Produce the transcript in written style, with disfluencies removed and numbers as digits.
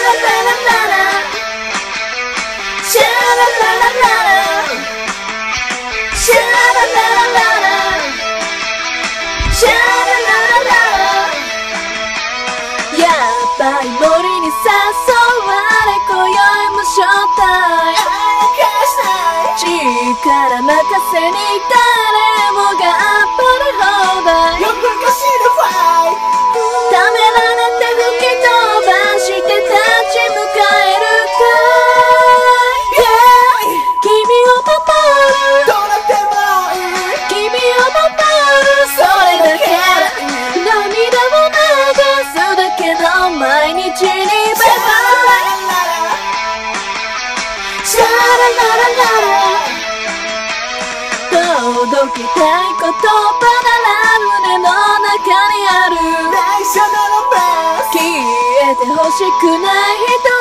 森に誘われ今宵もショータイム力任せに誰もが暴れ放題ためられて吹き飛ばして立ち向かえるかい、君を守るどうなってもいい君を守るそれだけ涙を流すだけの毎日にバイバイシャラララララ届けたい言葉なら胸の中にある消えてほしくない人